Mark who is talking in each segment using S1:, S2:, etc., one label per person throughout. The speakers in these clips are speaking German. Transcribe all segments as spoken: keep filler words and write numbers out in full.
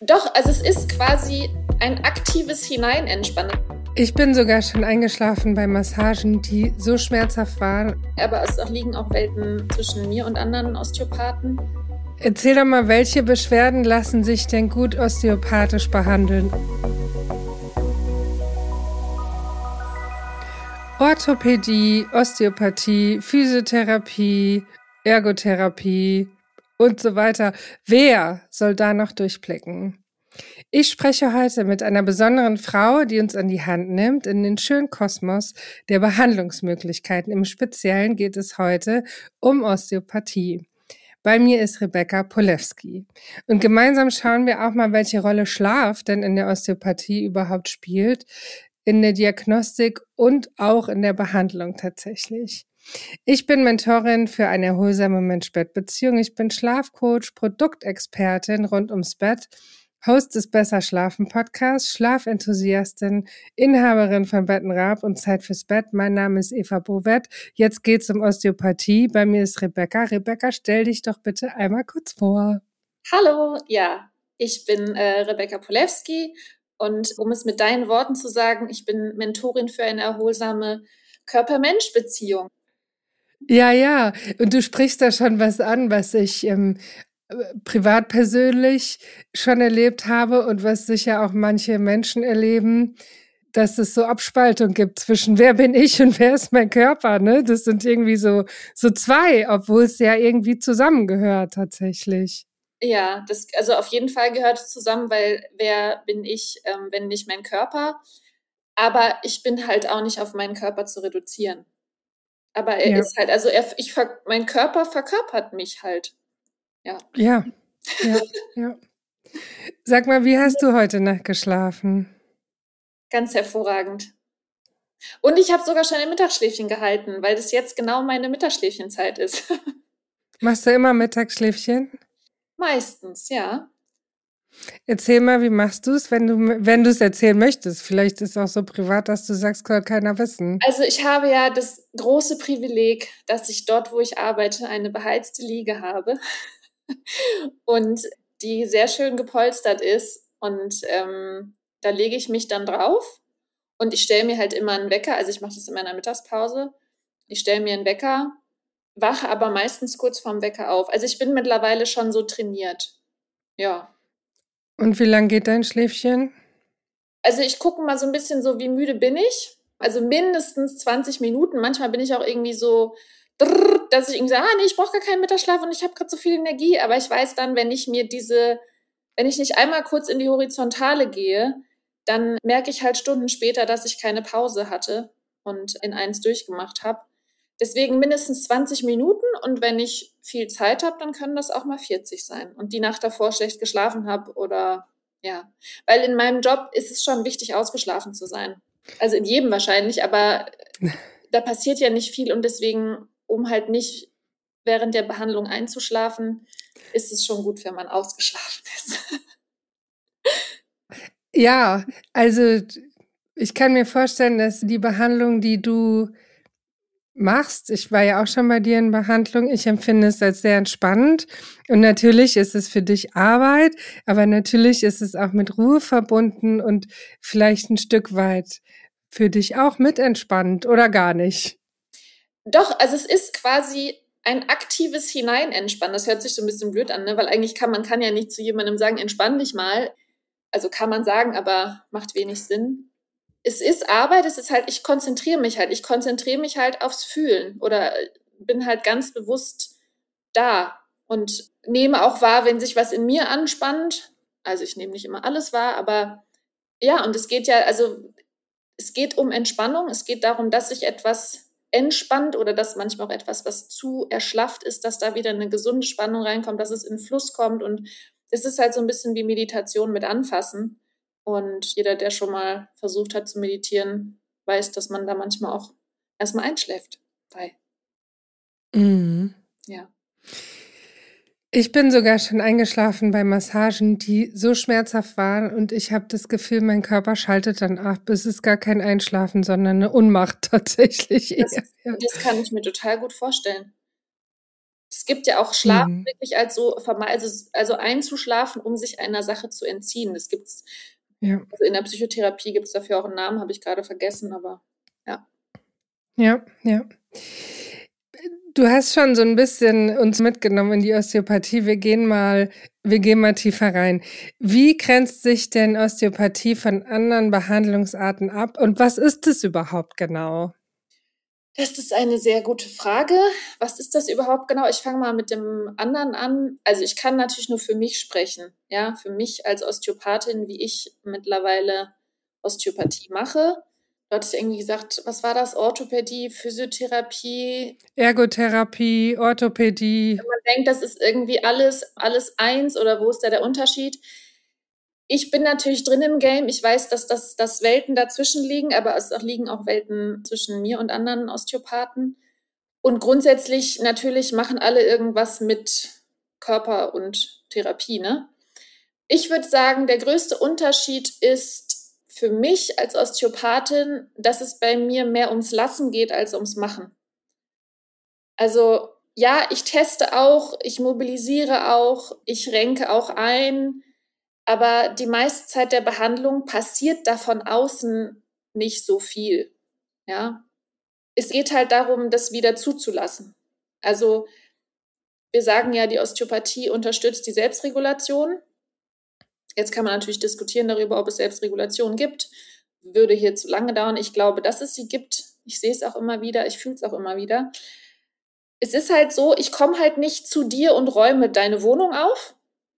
S1: Doch, also es ist quasi ein aktives Hineinentspannen.
S2: Ich bin sogar schon eingeschlafen bei Massagen, die so schmerzhaft waren.
S1: Aber es auch liegen auch Welten zwischen mir und anderen Osteopathen.
S2: Erzähl doch mal, welche Beschwerden lassen sich denn gut osteopathisch behandeln? Orthopädie, Osteopathie, Physiotherapie, Ergotherapie und so weiter. Wer soll da noch durchblicken? Ich spreche heute mit einer besonderen Frau, die uns an die Hand nimmt in den schönen Kosmos der Behandlungsmöglichkeiten. Im Speziellen geht es heute um Osteopathie. Bei mir ist Rebecca Polewski. Und gemeinsam schauen wir auch mal, welche Rolle Schlaf denn in der Osteopathie überhaupt spielt, in der Diagnostik und auch in der Behandlung tatsächlich. Ich bin Mentorin für eine erholsame Mensch-Bett-Beziehung. Ich bin Schlafcoach, Produktexpertin rund ums Bett, Host des Besser Schlafen Podcasts, Schlafenthusiastin, Inhaberin von Bettenraab und Zeit fürs Bett. Mein Name ist Eva Bovett. Jetzt geht's um Osteopathie. Bei mir ist Rebecca. Rebecca, stell dich doch bitte einmal kurz vor.
S1: Hallo, ja, ich bin äh, Rebecca Polewski und um es mit deinen Worten zu sagen, ich bin Mentorin für eine erholsame Körper-Mensch-Beziehung.
S2: Ja, ja, und du sprichst da schon was an, was ich ähm, privat persönlich schon erlebt habe und was sicher auch manche Menschen erleben, dass es so Abspaltung gibt zwischen wer bin ich und wer ist mein Körper, ne? Das sind irgendwie so, so zwei, obwohl es ja irgendwie zusammengehört tatsächlich.
S1: Ja, das, also auf jeden Fall gehört es zusammen, weil wer bin ich, ähm, wenn nicht mein Körper? Aber ich bin halt auch nicht auf meinen Körper zu reduzieren. Aber er
S2: Ja.
S1: ist halt, also er, ich, mein Körper verkörpert mich halt. Ja.
S2: Ja, ja, ja. Sag mal, wie hast du heute Nacht geschlafen?
S1: Ganz hervorragend. Und ich habe sogar schon ein Mittagsschläfchen gehalten, weil das jetzt genau meine Mittagsschläfchenzeit ist.
S2: Machst du immer Mittagsschläfchen?
S1: Meistens, ja.
S2: Erzähl mal, wie machst du es, wenn du wenn du es erzählen möchtest? Vielleicht ist es auch so privat, dass du sagst, kann keiner wissen.
S1: Also ich habe ja das große Privileg, dass ich dort, wo ich arbeite, eine beheizte Liege habe und die sehr schön gepolstert ist. Und ähm, da lege ich mich dann drauf und ich stelle mir halt immer einen Wecker. Also ich mache das in meiner Mittagspause. Ich stelle mir einen Wecker, wache aber meistens kurz vorm Wecker auf. Also ich bin mittlerweile schon so trainiert. Ja.
S2: Und wie lang geht dein Schläfchen?
S1: Also ich gucke mal so ein bisschen so, wie müde bin ich. Also mindestens zwanzig Minuten. Manchmal bin ich auch irgendwie so, dass ich irgendwie sage, ah nee, ich brauche gar keinen Mittagsschlaf und ich habe gerade so viel Energie. Aber ich weiß dann, wenn ich mir diese, wenn ich nicht einmal kurz in die Horizontale gehe, dann merke ich halt Stunden später, dass ich keine Pause hatte und in eins durchgemacht habe. Deswegen mindestens zwanzig Minuten und wenn ich viel Zeit habe, dann können das auch mal vierzig sein und die Nacht davor schlecht geschlafen habe oder ja, weil in meinem Job ist es schon wichtig, ausgeschlafen zu sein. Also in jedem wahrscheinlich, aber da passiert ja nicht viel und deswegen, um halt nicht während der Behandlung einzuschlafen, ist es schon gut, wenn man ausgeschlafen ist.
S2: Ja, also ich kann mir vorstellen, dass die Behandlung, die du machst, ich war ja auch schon bei dir in Behandlung, ich empfinde es als sehr entspannend und natürlich ist es für dich Arbeit, aber natürlich ist es auch mit Ruhe verbunden und vielleicht ein Stück weit für dich auch mit entspannt oder gar nicht?
S1: Doch, also es ist quasi ein aktives Hineinentspannen. Das hört sich so ein bisschen blöd an, ne? Weil eigentlich kann man kann ja nicht zu jemandem sagen, entspann dich mal. Also kann man sagen, aber macht wenig Sinn. Es ist Arbeit, es ist halt, ich konzentriere mich halt, ich konzentriere mich halt aufs Fühlen oder bin halt ganz bewusst da und nehme auch wahr, wenn sich was in mir anspannt. Also ich nehme nicht immer alles wahr, aber ja, und es geht ja, also es geht um Entspannung, es geht darum, dass sich etwas entspannt oder dass manchmal auch etwas, was zu erschlafft ist, dass da wieder eine gesunde Spannung reinkommt, dass es in Fluss kommt und es ist halt so ein bisschen wie Meditation mit Anfassen. Und jeder, der schon mal versucht hat zu meditieren, weiß, dass man da manchmal auch erstmal einschläft bei.
S2: Mhm.
S1: Ja.
S2: Ich bin sogar schon eingeschlafen bei Massagen, die so schmerzhaft waren und ich habe das Gefühl, mein Körper schaltet dann ab. Es ist gar kein Einschlafen, sondern eine Ohnmacht tatsächlich.
S1: Das,
S2: eher, ja.
S1: das kann ich mir total gut vorstellen. Es gibt ja auch Schlafen mhm. wirklich als so, also, also einzuschlafen, um sich einer Sache zu entziehen. Das gibt's. Ja. Also in der Psychotherapie gibt es dafür auch einen Namen, habe ich gerade vergessen, aber ja.
S2: Ja, ja. Du hast schon so ein bisschen uns mitgenommen in die Osteopathie. Wir gehen mal, wir gehen mal tiefer rein. Wie grenzt sich denn Osteopathie von anderen Behandlungsarten ab? Und was ist es überhaupt genau?
S1: Das ist eine sehr gute Frage. Was ist das überhaupt genau? Ich fange mal mit dem anderen an. Also ich kann natürlich nur für mich sprechen. Ja, für mich als Osteopathin, wie ich mittlerweile Osteopathie mache. Du hattest irgendwie gesagt, was war das? Orthopädie, Physiotherapie?
S2: Ergotherapie, Orthopädie.
S1: Wenn man denkt, das ist irgendwie alles, alles eins oder wo ist da der Unterschied? Ich bin natürlich drin im Game. Ich weiß, dass das dass Welten dazwischen liegen, aber es liegen auch Welten zwischen mir und anderen Osteopathen. Und grundsätzlich natürlich machen alle irgendwas mit Körper und Therapie, ne? Ich würde sagen, der größte Unterschied ist für mich als Osteopathin, dass es bei mir mehr ums Lassen geht als ums Machen. Also ja, ich teste auch, ich mobilisiere auch, ich renke auch ein, aber die meiste Zeit der Behandlung passiert da von außen nicht so viel. Ja, es geht halt darum, das wieder zuzulassen. Also wir sagen ja, die Osteopathie unterstützt die Selbstregulation. Jetzt kann man natürlich diskutieren darüber, ob es Selbstregulation gibt. Würde hier zu lange dauern. Ich glaube, dass es sie gibt. Ich sehe es auch immer wieder. Ich fühle es auch immer wieder. Es ist halt so, ich komme halt nicht zu dir und räume deine Wohnung auf,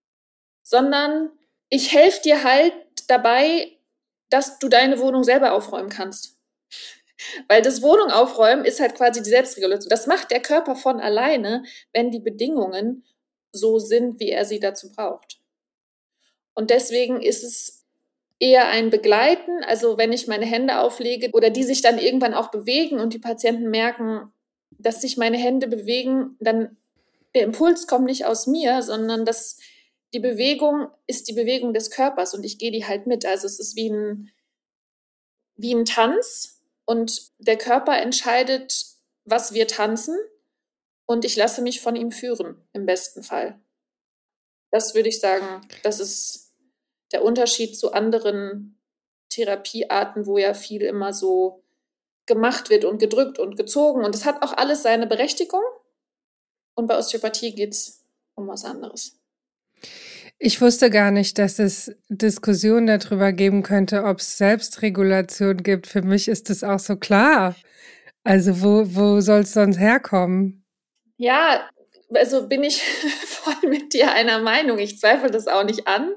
S1: sondern ich helfe dir halt dabei, dass du deine Wohnung selber aufräumen kannst. Weil das Wohnung aufräumen ist halt quasi die Selbstregulation. Das macht der Körper von alleine, wenn die Bedingungen so sind, wie er sie dazu braucht. Und deswegen ist es eher ein Begleiten. Also wenn ich meine Hände auflege oder die sich dann irgendwann auch bewegen und die Patienten merken, dass sich meine Hände bewegen, dann der Impuls kommt nicht aus mir, sondern das, die Bewegung ist die Bewegung des Körpers und ich gehe die halt mit. Also es ist wie ein, wie ein Tanz und der Körper entscheidet, was wir tanzen und ich lasse mich von ihm führen, im besten Fall. Das würde ich sagen, das ist der Unterschied zu anderen Therapiearten, wo ja viel immer so gemacht wird und gedrückt und gezogen. Und es hat auch alles seine Berechtigung. Und bei Osteopathie geht es um was anderes.
S2: Ich wusste gar nicht, dass es Diskussionen darüber geben könnte, ob es Selbstregulation gibt. Für mich ist das auch so klar. Also wo, wo soll es sonst herkommen?
S1: Ja, also bin ich voll mit dir einer Meinung. Ich zweifle das auch nicht an.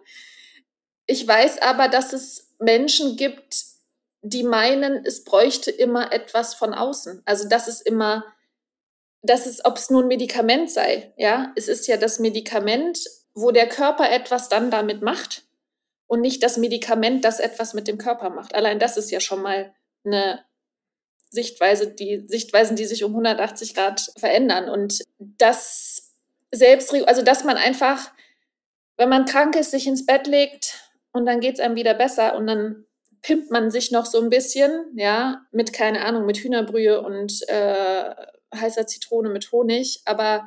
S1: Ich weiß aber, dass es Menschen gibt, die meinen, es bräuchte immer etwas von außen. Also das ist immer, das ist, ob es nur ein Medikament sei. Ja, es ist ja das Medikament, wo der Körper etwas dann damit macht und nicht das Medikament, das etwas mit dem Körper macht. Allein das ist ja schon mal eine Sichtweise, die Sichtweisen, die sich um hundertachtzig Grad verändern. Und das selbst, also dass man einfach, wenn man krank ist, sich ins Bett legt und dann geht es einem wieder besser und dann pimpt man sich noch so ein bisschen, ja, mit, keine Ahnung, mit Hühnerbrühe und äh, heißer Zitrone mit Honig, aber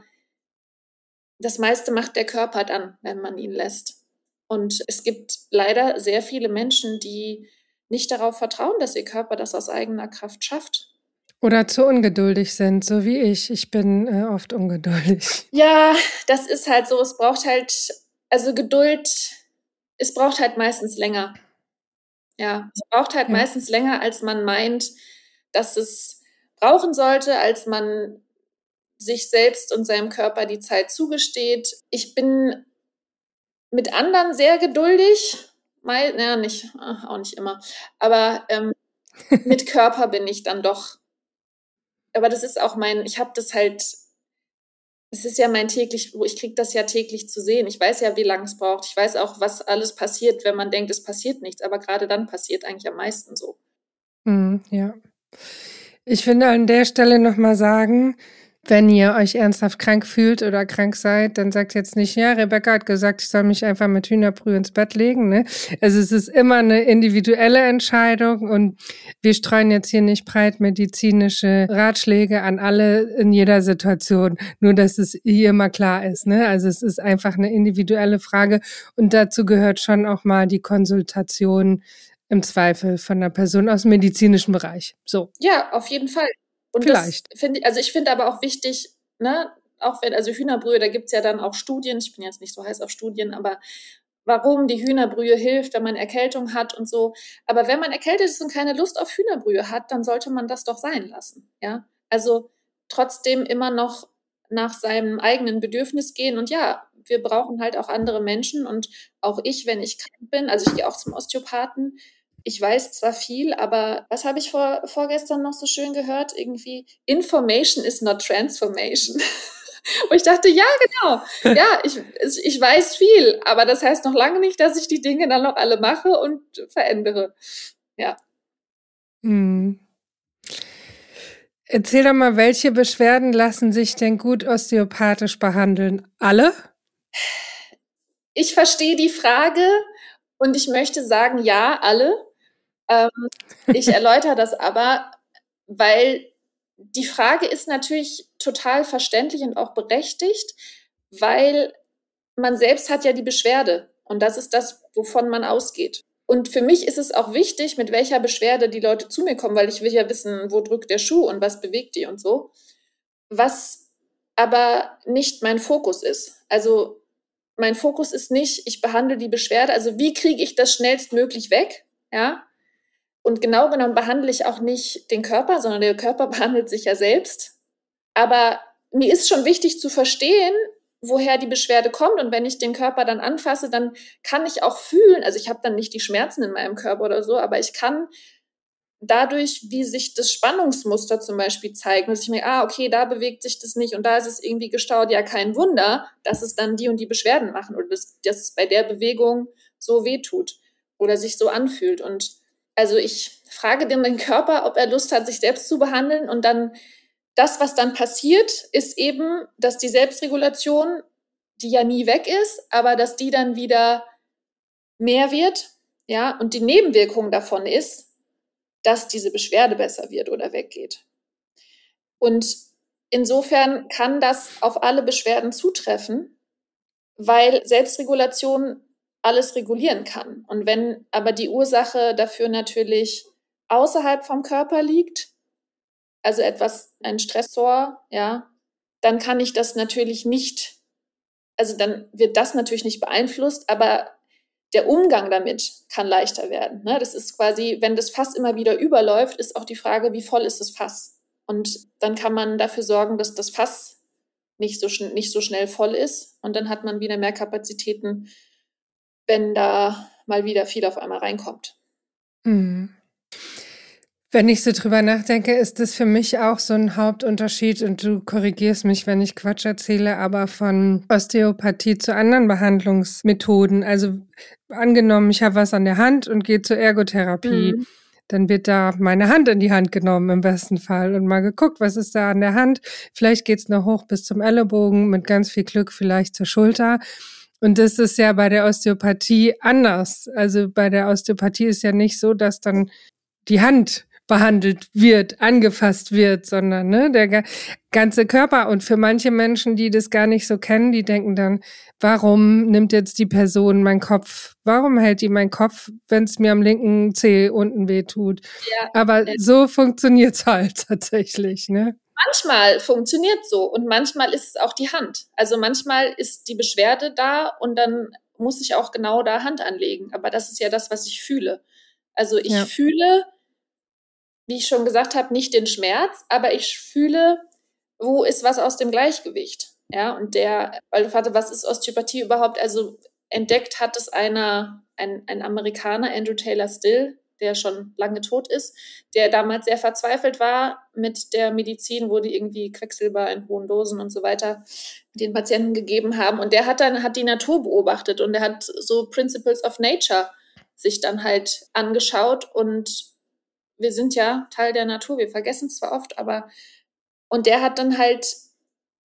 S1: das meiste macht der Körper dann, wenn man ihn lässt. Und es gibt leider sehr viele Menschen, die nicht darauf vertrauen, dass ihr Körper das aus eigener Kraft schafft.
S2: Oder zu ungeduldig sind, so wie ich. Ich bin äh, oft ungeduldig.
S1: Ja, das ist halt so. Es braucht halt, also Geduld, es braucht halt meistens länger. Ja, es braucht halt ja. meistens länger, als man meint, dass es brauchen sollte, als man sich selbst und seinem Körper die Zeit zugesteht. Ich bin mit anderen sehr geduldig, mal, naja, nicht, auch nicht immer, aber ähm, mit Körper bin ich dann doch. Aber das ist auch mein, ich habe das halt, es ist ja mein täglich, ich kriege das ja täglich zu sehen. Ich weiß ja, wie lange es braucht. Ich weiß auch, was alles passiert, wenn man denkt, es passiert nichts. Aber gerade dann passiert eigentlich am meisten so.
S2: Mm, ja. Ich finde an der Stelle nochmal sagen, Wenn ihr euch ernsthaft krank fühlt oder krank seid, dann sagt jetzt nicht, ja, Rebecca hat gesagt, ich soll mich einfach mit Hühnerbrühe ins Bett legen. Ne? Also es ist immer eine individuelle Entscheidung und wir streuen jetzt hier nicht breit medizinische Ratschläge an alle in jeder Situation, nur dass es hier immer klar ist. Ne? Also es ist einfach eine individuelle Frage und dazu gehört schon auch mal die Konsultation im Zweifel von einer Person aus dem medizinischen Bereich. So.
S1: Ja, auf jeden Fall. Und
S2: Vielleicht.
S1: das finde ich, also ich finde aber auch wichtig, ne, auch wenn, also Hühnerbrühe, da gibt's ja dann auch Studien, ich bin jetzt nicht so heiß auf Studien, aber warum die Hühnerbrühe hilft, wenn man Erkältung hat und so. Aber wenn man erkältet ist und keine Lust auf Hühnerbrühe hat, dann sollte man das doch sein lassen, ja. Also trotzdem immer noch nach seinem eigenen Bedürfnis gehen und ja, wir brauchen halt auch andere Menschen und auch ich, wenn ich krank bin, also ich gehe auch zum Osteopathen. Ich weiß zwar viel, aber was habe ich vor, vorgestern noch so schön gehört? Irgendwie, Information is not transformation. Und ich dachte, ja, genau. Ja, ich, ich weiß viel, aber das heißt noch lange nicht, dass ich die Dinge dann noch alle mache und verändere. Ja.
S2: Hm. Erzähl doch mal, welche Beschwerden lassen sich denn gut osteopathisch behandeln? Alle?
S1: Ich verstehe die Frage und ich möchte sagen, ja, alle. Ähm, ich erläutere das aber, weil die Frage ist natürlich total verständlich und auch berechtigt, weil man selbst hat ja die Beschwerde und das ist das, wovon man ausgeht. Und für mich ist es auch wichtig, mit welcher Beschwerde die Leute zu mir kommen, weil ich will ja wissen, wo drückt der Schuh und was bewegt die und so. Was aber nicht mein Fokus ist. Also mein Fokus ist nicht, ich behandle die Beschwerde, also wie kriege ich das schnellstmöglich weg, ja? Und genau genommen behandle ich auch nicht den Körper, sondern der Körper behandelt sich ja selbst. Aber mir ist schon wichtig zu verstehen, woher die Beschwerde kommt. Und wenn ich den Körper dann anfasse, dann kann ich auch fühlen, also ich habe dann nicht die Schmerzen in meinem Körper oder so, aber ich kann dadurch, wie sich das Spannungsmuster zum Beispiel zeigt, dass ich mir, ah, okay, da bewegt sich das nicht und da ist es irgendwie gestaut, ja, kein Wunder, dass es dann die und die Beschwerden machen oder dass das bei der Bewegung so wehtut oder sich so anfühlt. Und also ich frage den Körper, ob er Lust hat, sich selbst zu behandeln und dann das, was dann passiert, ist eben, dass die Selbstregulation, die ja nie weg ist, aber dass die dann wieder mehr wird, ja, und die Nebenwirkung davon ist, dass diese Beschwerde besser wird oder weggeht. Und insofern kann das auf alle Beschwerden zutreffen, weil Selbstregulation alles regulieren kann. Und wenn aber die Ursache dafür natürlich außerhalb vom Körper liegt, also etwas, ein Stressor, ja, dann kann ich das natürlich nicht, also dann wird das natürlich nicht beeinflusst, aber der Umgang damit kann leichter werden. Ne? Das ist quasi, wenn das Fass immer wieder überläuft, ist auch die Frage, wie voll ist das Fass? Und dann kann man dafür sorgen, dass das Fass nicht so, schn- nicht so schnell voll ist. Und dann hat man wieder mehr Kapazitäten, wenn da mal wieder viel auf einmal reinkommt.
S2: Hm. Wenn ich so drüber nachdenke, ist das für mich auch so ein Hauptunterschied und du korrigierst mich, wenn ich Quatsch erzähle, aber von Osteopathie zu anderen Behandlungsmethoden. Also angenommen, ich habe was an der Hand und gehe zur Ergotherapie.
S1: Mhm.
S2: Dann wird da meine Hand in die Hand genommen im besten Fall und mal geguckt, was ist da an der Hand. Vielleicht geht's noch hoch bis zum Ellenbogen, mit ganz viel Glück vielleicht zur Schulter. Und das ist ja bei der Osteopathie anders. Also bei der Osteopathie ist ja nicht so, dass dann die Hand behandelt wird, angefasst wird, sondern ne, der ga- ganze Körper. Und für manche Menschen, die das gar nicht so kennen, die denken dann, warum nimmt jetzt die Person meinen Kopf? Warum hält die meinen Kopf, wenn es mir am linken Zeh unten weh tut?
S1: Ja,
S2: Aber
S1: äh,
S2: so funktioniert's halt tatsächlich, ne?
S1: manchmal funktioniert so und manchmal ist es auch die Hand. Also manchmal ist die Beschwerde da und dann muss ich auch genau da Hand anlegen. Aber das ist ja das, was ich fühle. Also ich
S2: Ja.
S1: fühle, wie ich schon gesagt habe, nicht den Schmerz, aber ich fühle, wo ist was aus dem Gleichgewicht. Ja, und der, weil du fragte, was ist Osteopathie überhaupt? Also entdeckt hat es einer, ein, ein Amerikaner, Andrew Taylor Still, der schon lange tot ist, der damals sehr verzweifelt war mit der Medizin, wo die irgendwie Quecksilber in hohen Dosen und so weiter den Patienten gegeben haben. Und der hat dann hat die Natur beobachtet und der hat so Principles of Nature sich dann halt angeschaut und wir sind ja Teil der Natur, wir vergessen es zwar oft, aber und der hat dann halt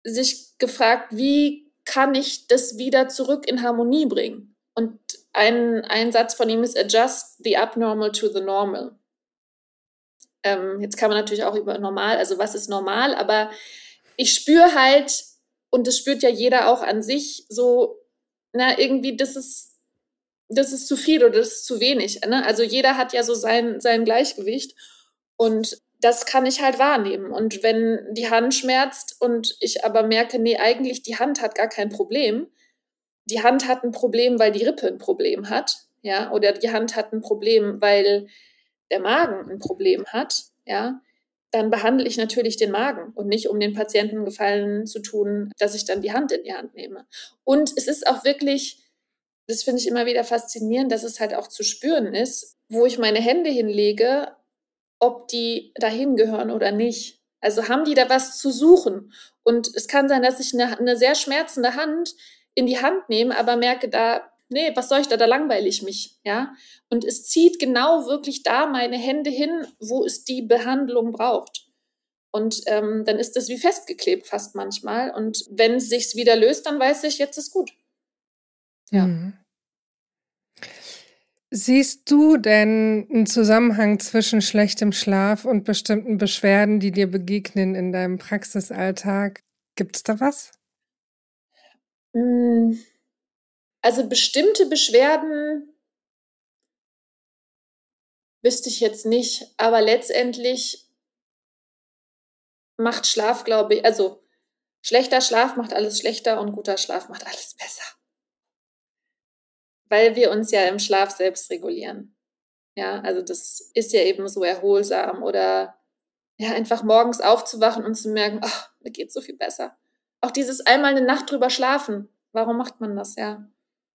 S1: sich gefragt, wie kann ich das wieder zurück in Harmonie bringen? Und ein, ein Satz von ihm ist, adjust the abnormal to the normal. Ähm, jetzt kann man natürlich auch über normal, also was ist normal, aber ich spüre halt, und das spürt ja jeder auch an sich, so, na, irgendwie, das ist, das ist zu viel oder das ist zu wenig. Ne? Also jeder hat ja so sein, sein Gleichgewicht und das kann ich halt wahrnehmen. Und wenn die Hand schmerzt und ich aber merke, nee, eigentlich die Hand hat gar kein Problem. Die Hand hat ein Problem, weil die Rippe ein Problem hat, ja, oder die Hand hat ein Problem, weil der Magen ein Problem hat, ja, dann behandle ich natürlich den Magen und nicht, um den Patienten Gefallen zu tun, dass ich dann die Hand in die Hand nehme. Und es ist auch wirklich, das finde ich immer wieder faszinierend, dass es halt auch zu spüren ist, wo ich meine Hände hinlege, ob die dahin gehören oder nicht. Also haben die da was zu suchen? Und es kann sein, dass ich eine, eine sehr schmerzende Hand in die Hand nehme, aber merke da, nee, was soll ich da, da langweile ich mich, ja? Und es zieht genau wirklich da meine Hände hin, wo es die Behandlung braucht. Und ähm, dann ist das wie festgeklebt fast manchmal. Und wenn es sich wieder löst, dann weiß ich, jetzt ist gut. Ja.
S2: Mhm. Siehst du denn einen Zusammenhang zwischen schlechtem Schlaf und bestimmten Beschwerden, die dir begegnen in deinem Praxisalltag? Gibt's da was?
S1: Also bestimmte Beschwerden wüsste ich jetzt nicht, aber letztendlich macht Schlaf, glaube ich, also schlechter Schlaf macht alles schlechter und guter Schlaf macht alles besser. Weil wir uns ja im Schlaf selbst regulieren. Ja, also das ist ja eben so erholsam oder ja, einfach morgens aufzuwachen und zu merken, ach, mir geht's so viel besser. Auch dieses einmal eine Nacht drüber schlafen. Warum macht man das, ja?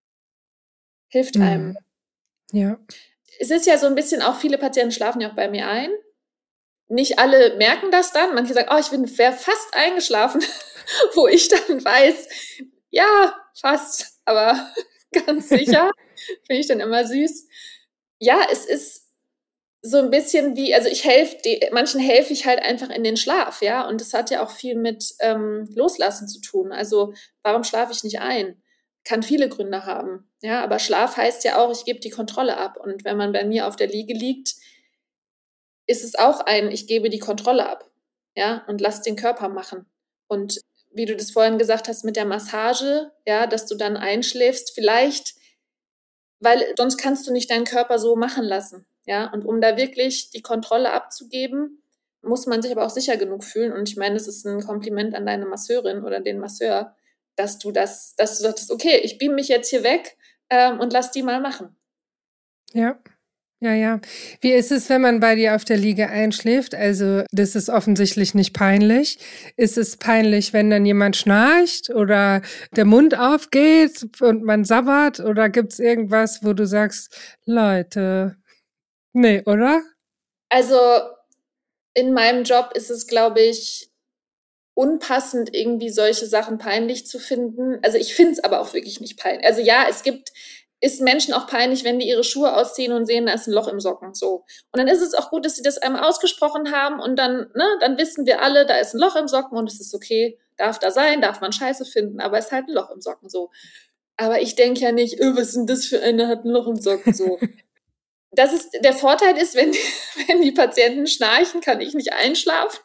S1: Hilft einem.
S2: Mhm. Ja.
S1: Es ist ja so ein bisschen auch, viele Patienten schlafen ja auch bei mir ein. Nicht alle merken das dann. Manche sagen, oh, ich bin wäre fast eingeschlafen, wo ich dann weiß, ja, fast, aber ganz sicher. Finde ich dann immer süß. Ja, es ist so ein bisschen wie, also ich helfe, manchen helfe ich halt einfach in den Schlaf, ja. Und das hat ja auch viel mit ähm, Loslassen zu tun. Also warum schlafe ich nicht ein? Kann viele Gründe haben, ja. Aber Schlaf heißt ja auch, ich gebe die Kontrolle ab. Und wenn man bei mir auf der Liege liegt, ist es auch ein, ich gebe die Kontrolle ab, ja, und lass den Körper machen. Und wie du das vorhin gesagt hast mit der Massage, ja, dass du dann einschläfst, vielleicht, weil sonst kannst du nicht deinen Körper so machen lassen, ja. Und um da wirklich die Kontrolle abzugeben, muss man sich aber auch sicher genug fühlen. Und ich meine, es ist ein Kompliment an deine Masseurin oder den Masseur, dass du das, dass du sagst, okay, ich beam mich jetzt hier weg ähm, und lass die mal machen.
S2: Ja. Ja, ja. Wie ist es, wenn man bei dir auf der Liege einschläft? Also, das ist offensichtlich nicht peinlich. Ist es peinlich, wenn dann jemand schnarcht oder der Mund aufgeht und man sabbert? Oder gibt's irgendwas, wo du sagst, Leute, nee, oder?
S1: Also in meinem Job ist es, glaube ich, unpassend, irgendwie solche Sachen peinlich zu finden. Also ich finde es aber auch wirklich nicht peinlich. Also ja, es gibt, ist Menschen auch peinlich, wenn die ihre Schuhe ausziehen und sehen, da ist ein Loch im Socken, so. Und dann ist es auch gut, dass sie das einmal ausgesprochen haben und dann, ne, dann wissen wir alle, da ist ein Loch im Socken und es ist okay, darf da sein, darf man Scheiße finden, aber es ist halt ein Loch im Socken, so. Aber ich denke ja nicht, öh, was ist denn das für eine, hat ein Loch im Socken, so. Das ist, der Vorteil ist, wenn, wenn die Patienten schnarchen, kann ich nicht einschlafen.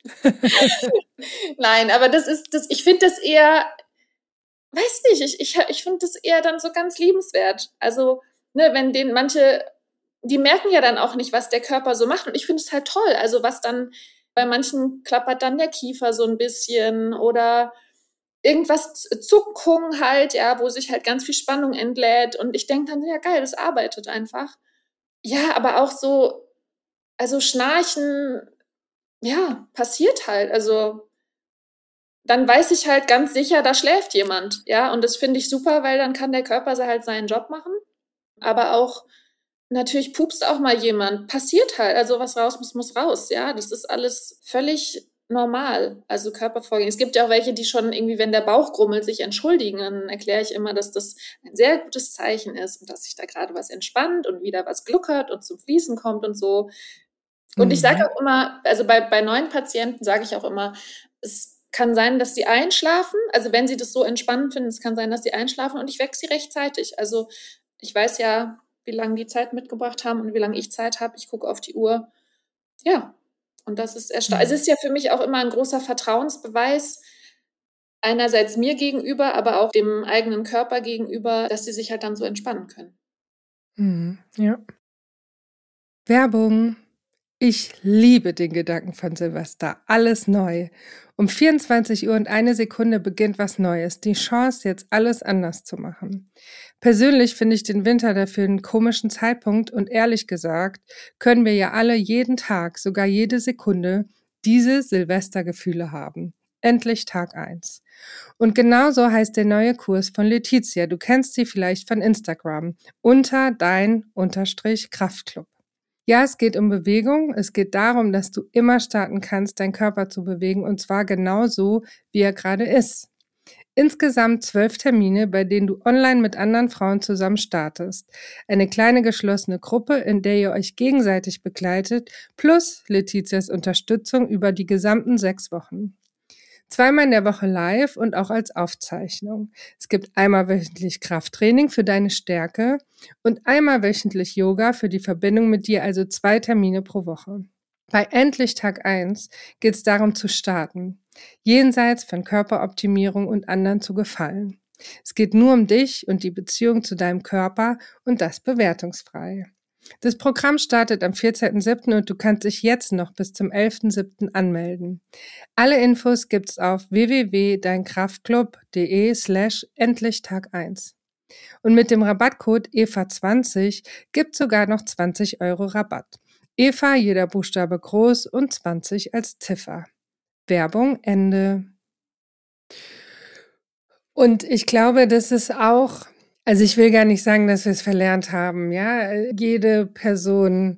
S1: Nein, aber das ist, das, ich finde das eher, weiß nicht, ich, ich, ich finde das eher dann so ganz liebenswert. Also, ne, wenn den manche, die merken ja dann auch nicht, was der Körper so macht. Und ich finde es halt toll. Also, was dann, bei manchen klappert dann der Kiefer so ein bisschen oder irgendwas Zuckung halt, ja, wo sich halt ganz viel Spannung entlädt. Und ich denke dann, ja geil, das arbeitet einfach. Ja, aber auch so, also Schnarchen, ja, passiert halt. Also dann weiß ich halt ganz sicher, da schläft jemand, ja, und das finde ich super, weil dann kann der Körper halt seinen Job machen, aber auch natürlich pupst auch mal jemand, passiert halt, also was raus muss, muss raus, ja, das ist alles völlig normal, also Körpervorgehen. Es gibt ja auch welche, die schon irgendwie, wenn der Bauch grummelt, sich entschuldigen, dann erkläre ich immer, dass das ein sehr gutes Zeichen ist und dass sich da gerade was entspannt und wieder was gluckert und zum Fließen kommt und so. Und ich sage
S2: Mhm.
S1: auch immer, also bei, bei neuen Patienten sage ich auch immer, es kann sein, dass sie einschlafen. Also wenn sie das so entspannend finden, es kann sein, dass sie einschlafen und ich wecke sie rechtzeitig. Also ich weiß ja, wie lange die Zeit mitgebracht haben und wie lange ich Zeit habe. Ich gucke auf die Uhr. Ja, und das ist erstaunlich. Mhm. Es ist ja für mich auch immer ein großer Vertrauensbeweis, einerseits mir gegenüber, aber auch dem eigenen Körper gegenüber, dass sie sich halt dann so entspannen können.
S2: Mhm, ja. Werbung. Ich liebe den Gedanken von Silvester. Alles neu. Um vierundzwanzig Uhr und eine Sekunde beginnt was Neues. Die Chance, jetzt alles anders zu machen. Persönlich finde ich den Winter dafür einen komischen Zeitpunkt und ehrlich gesagt können wir ja alle jeden Tag, sogar jede Sekunde, diese Silvestergefühle haben. Endlich Tag eins. Und genauso heißt der neue Kurs von Letizia. Du kennst sie vielleicht von Instagram. Unter dein Unterstrich Kraftclub. Ja, es geht um Bewegung. Es geht darum, dass du immer starten kannst, deinen Körper zu bewegen und zwar genau so, wie er gerade ist. Insgesamt zwölf Termine, bei denen du online mit anderen Frauen zusammen startest. Eine kleine geschlossene Gruppe, in der ihr euch gegenseitig begleitet, plus Letizias Unterstützung über die gesamten sechs Wochen. Zweimal in der Woche live und auch als Aufzeichnung. Es gibt einmal wöchentlich Krafttraining für deine Stärke und einmal wöchentlich Yoga für die Verbindung mit dir, also zwei Termine pro Woche. Bei Endlich Tag eins geht es darum zu starten, jenseits von Körperoptimierung und anderen zu gefallen. Es geht nur um dich und die Beziehung zu deinem Körper und das bewertungsfrei. Das Programm startet am vierzehnten siebten und du kannst dich jetzt noch bis zum elften siebten anmelden. Alle Infos gibt's auf w w w punkt deinkraftclub punkt de slash endlich Tag eins. Und mit dem Rabattcode E V A zwanzig gibt's sogar noch zwanzig Euro Rabatt. Eva, jeder Buchstabe groß und zwanzig als Ziffer. Werbung Ende. Und ich glaube, das ist auch, also ich will gar nicht sagen, dass wir es verlernt haben, ja. Jede Person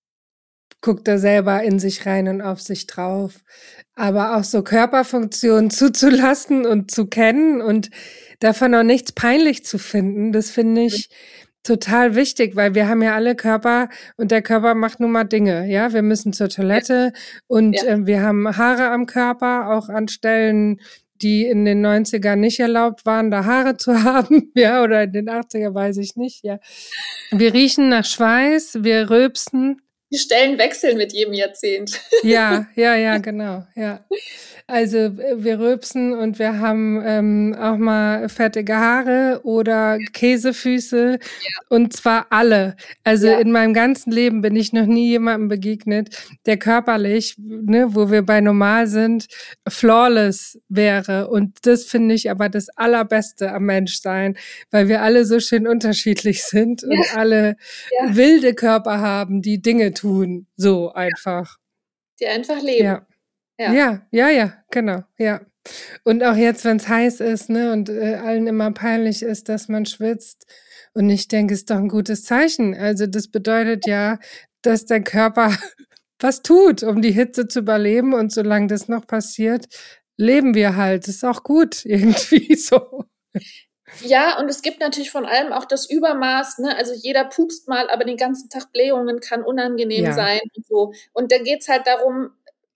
S2: guckt da selber in sich rein und auf sich drauf. Aber auch so Körperfunktionen zuzulassen und zu kennen und davon auch nichts peinlich zu finden, das finde ich total wichtig, weil wir haben ja alle Körper und der Körper macht nun mal Dinge, ja. Wir müssen zur Toilette ja. und ja. Äh, wir haben Haare am Körper, auch an Stellen, die in den neunzigern nicht erlaubt waren, da Haare zu haben, ja, oder in den achtziger weiß ich nicht, ja. Wir riechen nach Schweiß, wir rülpsen.
S1: Die Stellen wechseln mit jedem Jahrzehnt.
S2: Ja, ja, ja, genau, ja. Also wir rülpsen und wir haben ähm, auch mal fettige Haare oder Käsefüße ja. und zwar alle. Also ja. in meinem ganzen Leben bin ich noch nie jemandem begegnet, der körperlich, ne, wo wir bei normal sind, flawless wäre. Und das finde ich aber das Allerbeste am Menschsein, weil wir alle so schön unterschiedlich sind ja. und alle ja. wilde Körper haben, die Dinge tun, so einfach.
S1: Die einfach leben.
S2: Ja. Ja. ja, ja, ja, genau, ja. Und auch jetzt, wenn es heiß ist, ne, und äh, allen immer peinlich ist, dass man schwitzt. Und ich denke, ist doch ein gutes Zeichen. Also das bedeutet ja, dass dein Körper was tut, um die Hitze zu überleben. Und solange das noch passiert, leben wir halt. Das ist auch gut, irgendwie so.
S1: Ja, und es gibt natürlich von allem auch das Übermaß, ne? Also jeder pupst mal, aber den ganzen Tag Blähungen kann unangenehm ja. sein und so. Und dann geht's halt darum,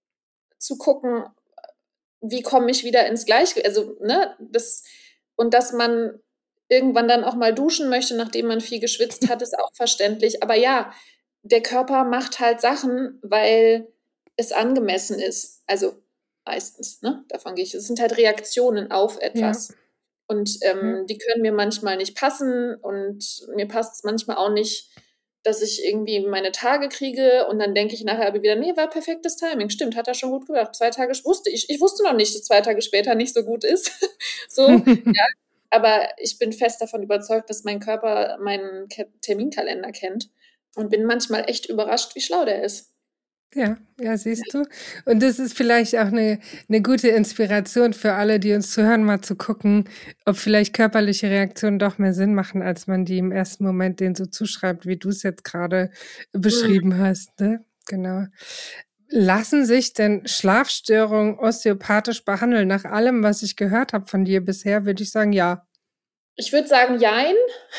S1: zu gucken, wie komme ich wieder ins Gleichgewicht, also, ne, das, und dass man irgendwann dann auch mal duschen möchte, nachdem man viel geschwitzt hat, ist auch verständlich, aber ja, der Körper macht halt Sachen, weil es angemessen ist, also meistens, ne, davon gehe ich, es sind halt Reaktionen auf etwas ja. und ähm, ja. die können mir manchmal nicht passen und mir passt es manchmal auch nicht, dass ich irgendwie meine Tage kriege und dann denke ich nachher aber wieder, nee, war perfektes Timing. Stimmt, hat er schon gut gemacht. Zwei Tage wusste ich, ich wusste noch nicht, dass zwei Tage später nicht so gut ist. so, ja. Aber ich bin fest davon überzeugt, dass mein Körper meinen Ke- Terminkalender kennt und bin manchmal echt überrascht, wie schlau der ist.
S2: Ja, ja, siehst du. Und das ist vielleicht auch eine, eine gute Inspiration für alle, die uns zuhören, mal zu gucken, ob vielleicht körperliche Reaktionen doch mehr Sinn machen, als man die im ersten Moment denen so zuschreibt, wie du es jetzt gerade beschrieben mhm. hast. Ne? Genau. Lassen sich denn Schlafstörungen osteopathisch behandeln? Nach allem, was ich gehört habe von dir bisher, würde ich sagen, ja.
S1: Ich würde sagen, jein.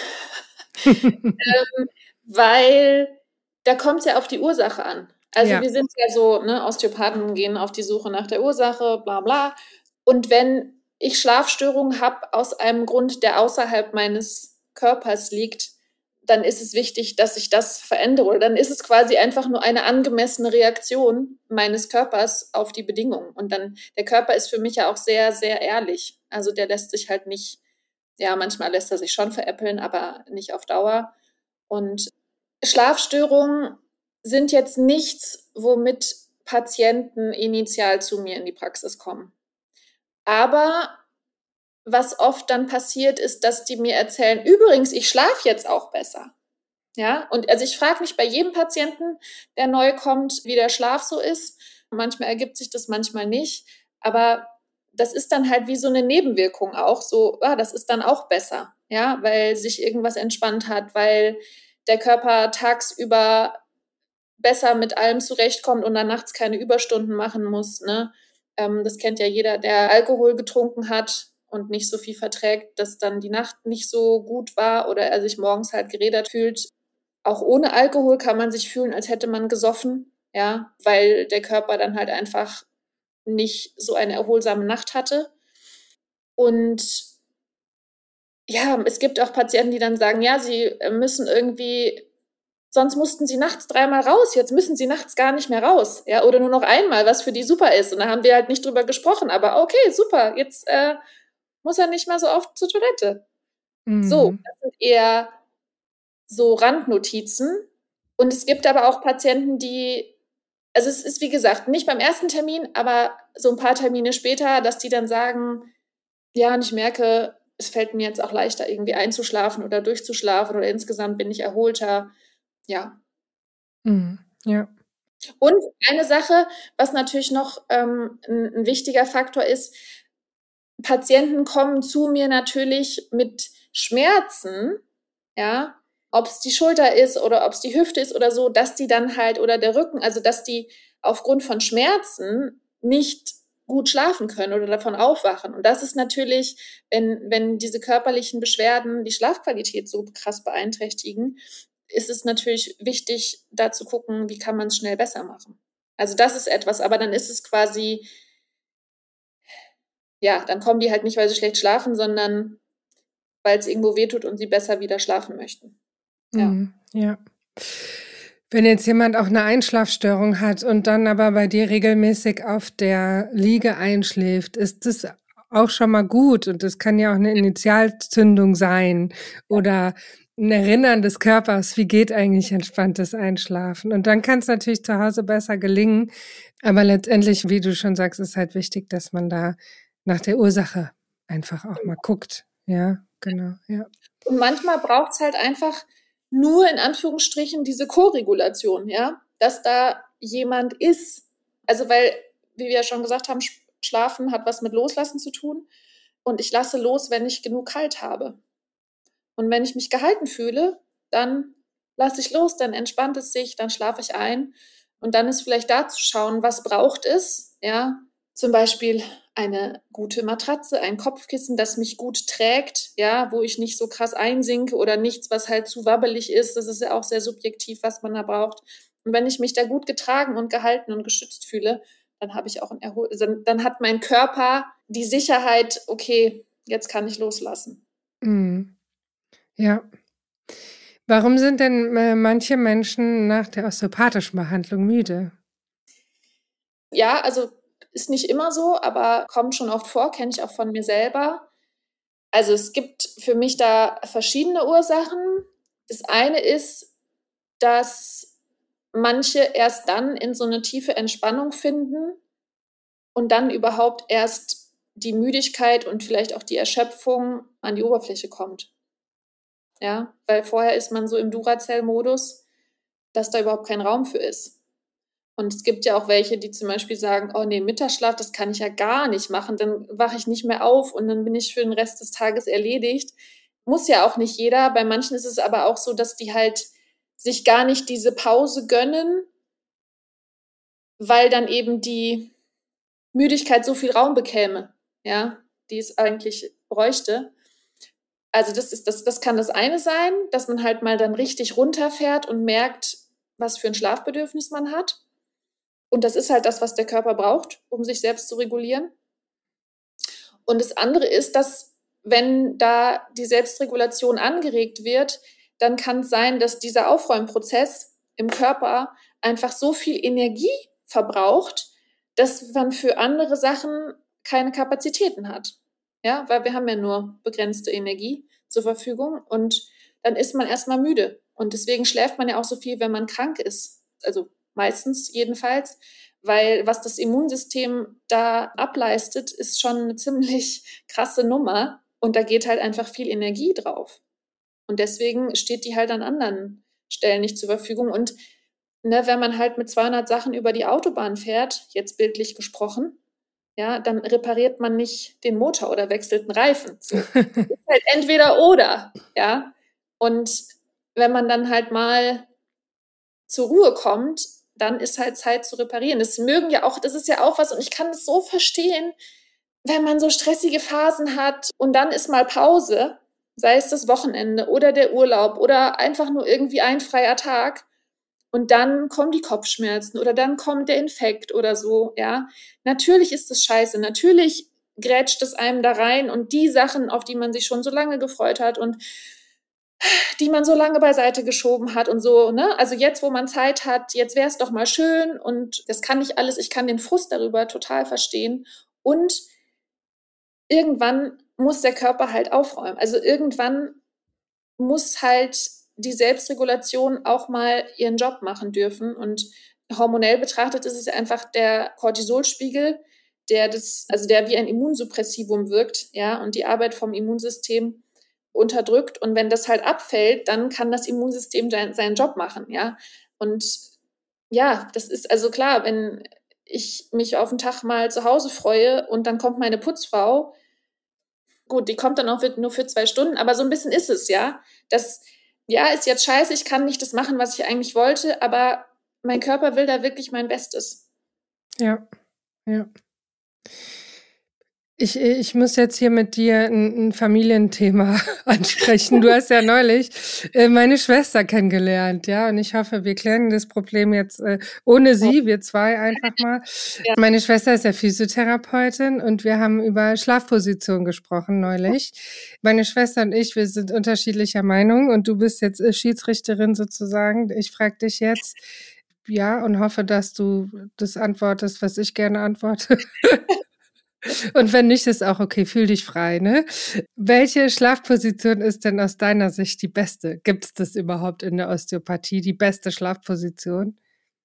S1: ähm, weil da kommt es ja auf die Ursache an. Also ja. wir sind ja so, ne, Osteopathen gehen auf die Suche nach der Ursache, bla bla. Und wenn ich Schlafstörungen habe aus einem Grund, der außerhalb meines Körpers liegt, dann ist es wichtig, dass ich das verändere. Oder dann ist es quasi einfach nur eine angemessene Reaktion meines Körpers auf die Bedingungen. Und dann, der Körper ist für mich ja auch sehr, sehr ehrlich. Also der lässt sich halt nicht, ja, manchmal lässt er sich schon veräppeln, aber nicht auf Dauer. Und Schlafstörungen sind jetzt nichts, womit Patienten initial zu mir in die Praxis kommen. Aber was oft dann passiert, ist, dass die mir erzählen, übrigens, ich schlafe jetzt auch besser. Ja, und also ich frage mich bei jedem Patienten, der neu kommt, wie der Schlaf so ist. Manchmal ergibt sich das, manchmal nicht. Aber das ist dann halt wie so eine Nebenwirkung auch. So, ah, das ist dann auch besser. Ja, weil sich irgendwas entspannt hat, weil der Körper tagsüber besser mit allem zurechtkommt und dann nachts keine Überstunden machen muss. Ne? Ähm, das kennt ja jeder, der Alkohol getrunken hat und nicht so viel verträgt, dass dann die Nacht nicht so gut war oder er sich morgens halt gerädert fühlt. Auch ohne Alkohol kann man sich fühlen, als hätte man gesoffen, ja, weil der Körper dann halt einfach nicht so eine erholsame Nacht hatte. Und ja, es gibt auch Patienten, die dann sagen, ja, sie müssen irgendwie, sonst mussten sie nachts dreimal raus, jetzt müssen sie nachts gar nicht mehr raus, ja, oder nur noch einmal, was für die super ist. Und da haben wir halt nicht drüber gesprochen, aber okay, super, jetzt äh, muss er nicht mehr so oft zur Toilette. Mhm. So, das sind eher so Randnotizen. Und es gibt aber auch Patienten, die, also es ist wie gesagt, nicht beim ersten Termin, aber so ein paar Termine später, dass die dann sagen, ja, und ich merke, es fällt mir jetzt auch leichter, irgendwie einzuschlafen oder durchzuschlafen oder insgesamt bin ich erholter. Ja.
S2: Mhm. Ja.
S1: Und eine Sache, was natürlich noch ähm, ein, ein wichtiger Faktor ist, Patienten kommen zu mir natürlich mit Schmerzen, ja, ob es die Schulter ist oder ob es die Hüfte ist oder so, dass die dann halt, oder der Rücken, also dass die aufgrund von Schmerzen nicht gut schlafen können oder davon aufwachen. Und das ist natürlich, wenn, wenn diese körperlichen Beschwerden die Schlafqualität so krass beeinträchtigen, ist es natürlich wichtig, da zu gucken, wie kann man es schnell besser machen. Also das ist etwas, aber dann ist es quasi, ja, dann kommen die halt nicht, weil sie schlecht schlafen, sondern weil es irgendwo wehtut und sie besser wieder schlafen möchten. Ja.
S2: Mhm, ja. Wenn jetzt jemand auch eine Einschlafstörung hat und dann aber bei dir regelmäßig auf der Liege einschläft, ist das auch schon mal gut. Und das kann ja auch eine Initialzündung sein oder ein Erinnern des Körpers, wie geht eigentlich entspanntes Einschlafen. Und dann kann es natürlich zu Hause besser gelingen. Aber letztendlich, wie du schon sagst, ist halt wichtig, dass man da nach der Ursache einfach auch mal guckt. Ja, genau, ja.
S1: Und manchmal braucht es halt einfach nur in Anführungsstrichen diese Koregulation, ja, dass da jemand ist. Also weil, wie wir ja schon gesagt haben, Schlafen hat was mit Loslassen zu tun. Und ich lasse los, wenn ich genug Halt habe. Und wenn ich mich gehalten fühle, dann lasse ich los, dann entspannt es sich, dann schlafe ich ein. Und dann ist vielleicht da zu schauen, was braucht es, ja, zum Beispiel eine gute Matratze, ein Kopfkissen, das mich gut trägt, ja, wo ich nicht so krass einsinke oder nichts, was halt zu wabbelig ist. Das ist ja auch sehr subjektiv, was man da braucht. Und wenn ich mich da gut getragen und gehalten und geschützt fühle, dann habe ich auch ein Erhol- dann, dann hat mein Körper die Sicherheit, okay, jetzt kann ich loslassen.
S2: Mhm. Ja. Warum sind denn äh, manche Menschen nach der osteopathischen Behandlung müde?
S1: Ja, also ist nicht immer so, aber kommt schon oft vor, kenne ich auch von mir selber. Also es gibt für mich da verschiedene Ursachen. Das eine ist, dass manche erst dann in so eine tiefe Entspannung finden und dann überhaupt erst die Müdigkeit und vielleicht auch die Erschöpfung an die Oberfläche kommt. Ja, weil vorher ist man so im Duracell-Modus, dass da überhaupt kein Raum für ist. Und es gibt ja auch welche, die zum Beispiel sagen, oh nee, Mittagsschlaf, das kann ich ja gar nicht machen, dann wache ich nicht mehr auf und dann bin ich für den Rest des Tages erledigt. Muss ja auch nicht jeder. Bei manchen ist es aber auch so, dass die halt sich gar nicht diese Pause gönnen, weil dann eben die Müdigkeit so viel Raum bekäme, ja, die es eigentlich bräuchte. Also das ist, das, das kann das eine sein, dass man halt mal dann richtig runterfährt und merkt, was für ein Schlafbedürfnis man hat. Und das ist halt das, was der Körper braucht, um sich selbst zu regulieren. Und das andere ist, dass wenn da die Selbstregulation angeregt wird, dann kann es sein, dass dieser Aufräumprozess im Körper einfach so viel Energie verbraucht, dass man für andere Sachen keine Kapazitäten hat. Ja, weil wir haben ja nur begrenzte Energie zur Verfügung und dann ist man erstmal müde. Und deswegen schläft man ja auch so viel, wenn man krank ist. Also meistens jedenfalls, weil was das Immunsystem da ableistet, ist schon eine ziemlich krasse Nummer und da geht halt einfach viel Energie drauf. Und deswegen steht die halt an anderen Stellen nicht zur Verfügung. Und ne, wenn man halt mit zweihundert Sachen über die Autobahn fährt, jetzt bildlich gesprochen, ja, dann repariert man nicht den Motor oder wechselt einen Reifen. So. Ist halt entweder oder, ja. Und wenn man dann halt mal zur Ruhe kommt, dann ist halt Zeit zu reparieren. Das mögen ja auch, das ist ja auch was, und ich kann es so verstehen, wenn man so stressige Phasen hat und dann ist mal Pause, sei es das Wochenende oder der Urlaub oder einfach nur irgendwie ein freier Tag und dann kommen die Kopfschmerzen oder dann kommt der Infekt oder so, ja. Natürlich ist das scheiße, natürlich grätscht es einem da rein und die Sachen, auf die man sich schon so lange gefreut hat und die man so lange beiseite geschoben hat und so, ne? Also jetzt, wo man Zeit hat, jetzt wäre es doch mal schön und das kann nicht alles, ich kann den Frust darüber total verstehen und irgendwann muss der Körper halt aufräumen. Also irgendwann muss halt die Selbstregulation auch mal ihren Job machen dürfen. Und hormonell betrachtet ist es einfach der Cortisolspiegel, der das, also der wie ein Immunsuppressivum wirkt, ja, und die Arbeit vom Immunsystem unterdrückt. Und wenn das halt abfällt, dann kann das Immunsystem seinen Job machen, ja. Und ja, das ist also klar, wenn ich mich auf einen Tag mal zu Hause freue und dann kommt meine Putzfrau, gut, die kommt dann auch nur für zwei Stunden, aber so ein bisschen ist es, ja. Das, ja, ist jetzt scheiße, ich kann nicht das machen, was ich eigentlich wollte, aber mein Körper will da wirklich mein Bestes.
S2: Ja, ja. Ich, ich muss jetzt hier mit dir ein, ein Familienthema ansprechen. Du hast ja neulich äh, meine Schwester kennengelernt, ja, und ich hoffe, wir klären das Problem jetzt äh, ohne sie, wir zwei einfach mal. Ja. Meine Schwester ist ja Physiotherapeutin und wir haben über Schlafposition gesprochen neulich. Meine Schwester und ich, wir sind unterschiedlicher Meinung und du bist jetzt äh, Schiedsrichterin sozusagen. Ich frage dich jetzt, ja, und hoffe, dass du das antwortest, was ich gerne antworte. Und wenn nicht, ist auch okay, fühl dich frei, ne? Welche Schlafposition ist denn aus deiner Sicht die beste? Gibt es das überhaupt in der Osteopathie, die beste Schlafposition?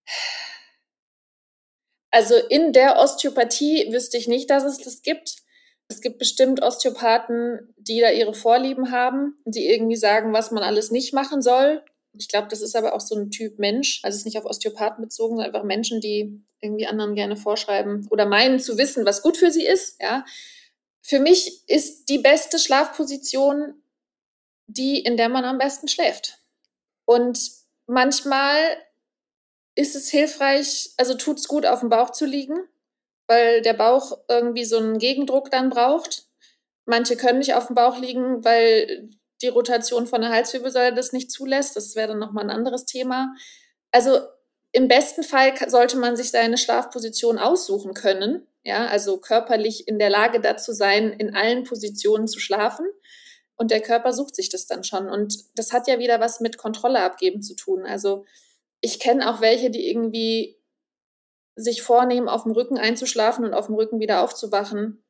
S1: Also in der Osteopathie wüsste ich nicht, dass es das gibt. Es gibt bestimmt Osteopathen, die da ihre Vorlieben haben, die irgendwie sagen, was man alles nicht machen soll. Ich glaube, das ist aber auch so ein Typ Mensch. Also es ist nicht auf Osteopathen bezogen, sondern einfach Menschen, die irgendwie anderen gerne vorschreiben oder meinen zu wissen, was gut für sie ist. Ja. Für mich ist die beste Schlafposition die, in der man am besten schläft. Und manchmal ist es hilfreich, also tut es gut, auf dem Bauch zu liegen, weil der Bauch irgendwie so einen Gegendruck dann braucht. Manche können nicht auf dem Bauch liegen, weil die Rotation von der Halswirbelsäule das nicht zulässt. Das wäre dann nochmal ein anderes Thema. Also im besten Fall sollte man sich seine Schlafposition aussuchen können, ja, also körperlich in der Lage dazu sein, in allen Positionen zu schlafen. Und der Körper sucht sich das dann schon. Und das hat ja wieder was mit Kontrolle abgeben zu tun. Also ich kenne auch welche, die irgendwie sich vornehmen, auf dem Rücken einzuschlafen und auf dem Rücken wieder aufzuwachen.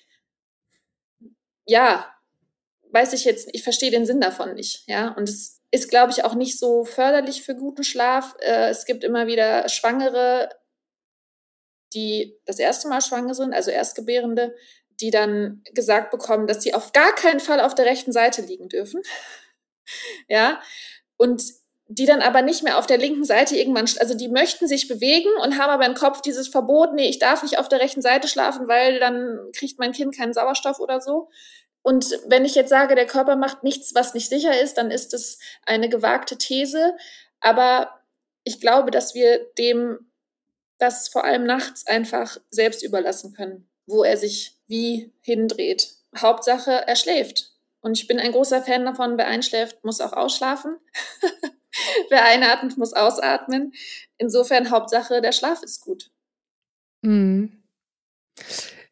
S1: Ja, weiß ich jetzt, ich verstehe den Sinn davon nicht, ja. Und es ist, glaube ich, auch nicht so förderlich für guten Schlaf. Äh, es gibt immer wieder Schwangere, die das erste Mal schwanger sind, also Erstgebärende, die dann gesagt bekommen, dass sie auf gar keinen Fall auf der rechten Seite liegen dürfen. Ja, und die dann aber nicht mehr auf der linken Seite irgendwann, also die möchten sich bewegen und haben aber im Kopf dieses Verbot, nee, ich darf nicht auf der rechten Seite schlafen, weil dann kriegt mein Kind keinen Sauerstoff oder so. Und wenn ich jetzt sage, der Körper macht nichts, was nicht sicher ist, dann ist es eine gewagte These. Aber ich glaube, dass wir dem das vor allem nachts einfach selbst überlassen können, wo er sich wie hindreht. Hauptsache, er schläft. Und ich bin ein großer Fan davon, wer einschläft, muss auch ausschlafen. Wer einatmet, muss ausatmen. Insofern Hauptsache, der Schlaf ist gut.
S2: Mhm.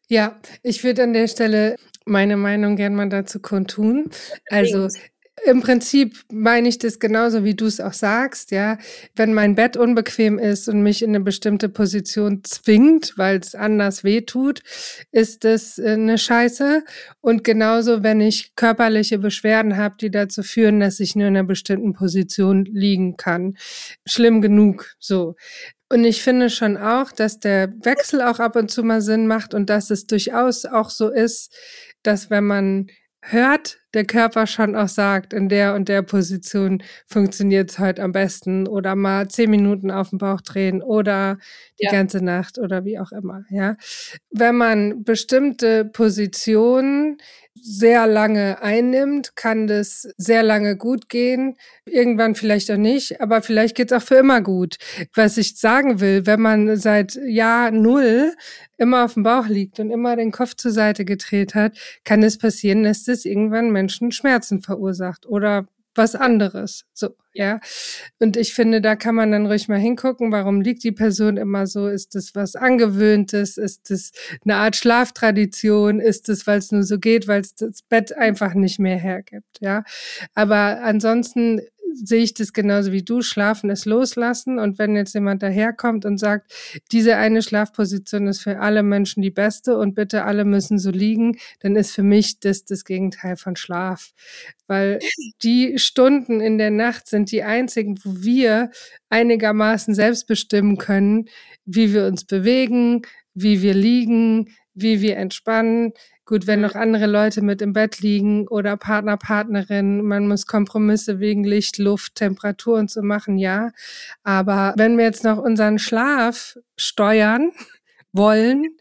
S2: Ja, ich würde an der Stelle meine Meinung gerne mal dazu kundtun. Also im Prinzip meine ich das genauso, wie du es auch sagst, ja. Wenn mein Bett unbequem ist und mich in eine bestimmte Position zwingt, weil es anders wehtut, ist das eine Scheiße. Und genauso, wenn ich körperliche Beschwerden habe, die dazu führen, dass ich nur in einer bestimmten Position liegen kann. Schlimm genug, so. Und ich finde schon auch, dass der Wechsel auch ab und zu mal Sinn macht und dass es durchaus auch so ist, dass wenn man hört, der Körper schon auch sagt, in der und der Position funktioniert es heute am besten oder mal zehn Minuten auf den Bauch drehen oder die ja. ganze Nacht oder wie auch immer, ja. Wenn man bestimmte Positionen sehr lange einnimmt, kann das sehr lange gut gehen, irgendwann vielleicht auch nicht, aber vielleicht geht's auch für immer gut. Was ich sagen will, wenn man seit Jahr Null immer auf dem Bauch liegt und immer den Kopf zur Seite gedreht hat, kann es passieren, dass das irgendwann Menschen Schmerzen verursacht oder was anderes, so, ja. Und ich finde, da kann man dann ruhig mal hingucken, warum liegt die Person immer so? Ist das was Angewöhntes? Ist das eine Art Schlaftradition? Ist das, weil es nur so geht, weil es das Bett einfach nicht mehr hergibt, ja? Aber ansonsten sehe ich das genauso wie du, Schlafen ist loslassen und wenn jetzt jemand daherkommt und sagt, diese eine Schlafposition ist für alle Menschen die beste und bitte alle müssen so liegen, dann ist für mich das das Gegenteil von Schlaf, weil die Stunden in der Nacht sind die einzigen, wo wir einigermaßen selbst bestimmen können, wie wir uns bewegen, wie wir liegen, wie wir entspannen. Gut, wenn noch andere Leute mit im Bett liegen oder Partner, Partnerin, man muss Kompromisse wegen Licht, Luft, Temperatur und so machen, ja. Aber wenn wir jetzt noch unseren Schlaf steuern wollen,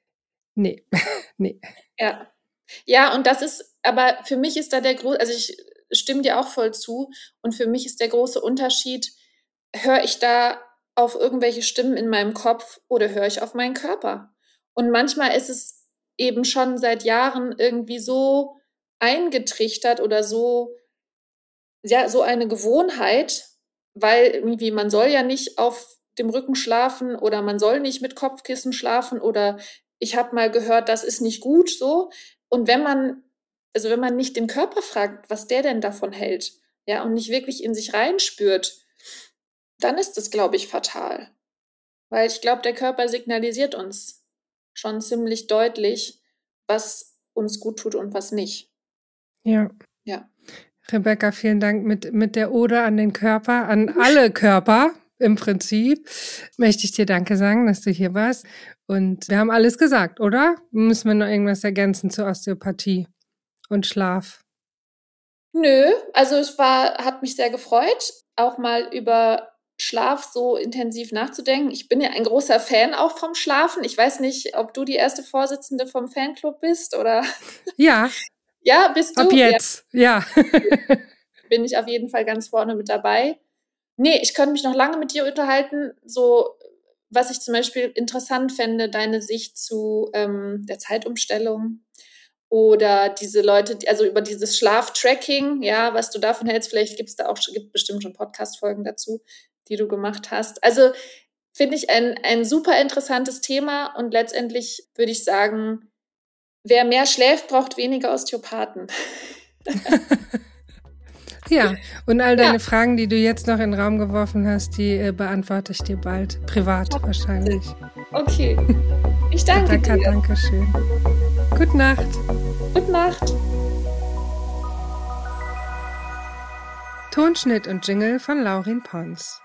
S2: nee, nee.
S1: Ja, ja, und das ist, aber für mich ist da der große, also ich stimme dir auch voll zu und für mich ist der große Unterschied, höre ich da auf irgendwelche Stimmen in meinem Kopf oder höre ich auf meinen Körper? Und manchmal ist es eben schon seit Jahren irgendwie so eingetrichtert oder so, ja, so eine Gewohnheit, weil irgendwie man soll ja nicht auf dem Rücken schlafen oder man soll nicht mit Kopfkissen schlafen oder ich habe mal gehört, das ist nicht gut so. Und wenn man, also wenn man nicht den Körper fragt, was der denn davon hält, ja, und nicht wirklich in sich reinspürt, dann ist das, glaube ich, fatal. Weil ich glaube, der Körper signalisiert uns schon ziemlich deutlich, was uns gut tut und was nicht.
S2: Ja.
S1: Ja.
S2: Rebecca, vielen Dank mit, mit der Ode an den Körper, an alle Körper im Prinzip. Möchte ich dir Danke sagen, dass du hier warst. Und wir haben alles gesagt, oder? Müssen wir noch irgendwas ergänzen zur Osteopathie und Schlaf?
S1: Nö, also es war, hat mich sehr gefreut, auch mal über Schlaf so intensiv nachzudenken. Ich bin ja ein großer Fan auch vom Schlafen. Ich weiß nicht, ob du die erste Vorsitzende vom Fanclub bist oder?
S2: Ja.
S1: Ja, bist du?
S2: Ab jetzt, ja. ja.
S1: Bin ich auf jeden Fall ganz vorne mit dabei. Nee, ich könnte mich noch lange mit dir unterhalten. So, was ich zum Beispiel interessant fände, deine Sicht zu ähm, der Zeitumstellung oder diese Leute, also über dieses Schlaftracking, ja, was du davon hältst. Vielleicht gibt es da auch gibt bestimmt schon Podcast-Folgen dazu, die du gemacht hast. Also finde ich ein, ein super interessantes Thema und letztendlich würde ich sagen, wer mehr schläft, braucht weniger Osteopathen.
S2: Ja, und all deine ja. Fragen, die du jetzt noch in den Raum geworfen hast, die äh, beantworte ich dir bald. Privat okay. wahrscheinlich.
S1: Okay. Ich danke
S2: Rebecca,
S1: dir.
S2: Danke schön. Gute Nacht.
S1: Gute Nacht.
S2: Tonschnitt und Jingle von Laurin Pons.